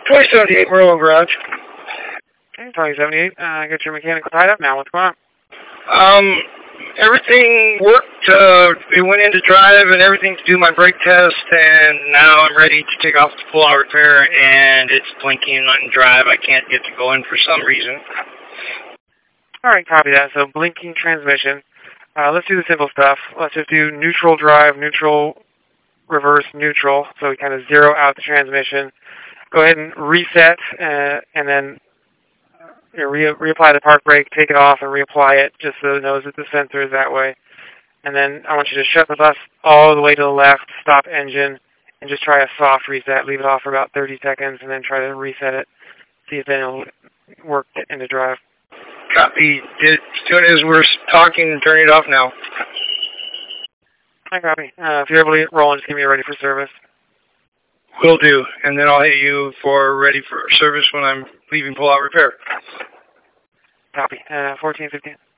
2078 Merlin Garage. Okay, 2078. I got your mechanic tied up now. What's going on? Everything worked. We went into drive and everything to do my brake test, and now I'm ready to take off the pull-out repair, and it's blinking on drive. I can't get to go in for some reason. All right, copy that. So blinking transmission. Let's do the simple stuff. Let's just do neutral drive, neutral, reverse, neutral. So we kind of zero out the transmission. Go ahead and reset, and then reapply the park brake, take it off, and reapply it just so it knows that the sensor is that way. And then I want you to shut the bus all the way to the left, stop engine, and just try a soft reset. Leave it off for about 30 seconds, and then try to reset it. See if then it'll work into drive. Copy. As soon as we're talking, turn it off now. I copy. If you're able to get rolling, just give me a ready for service. Will do. And then I'll hit you for ready for service when I'm leaving pull-out repair. Copy. 1415.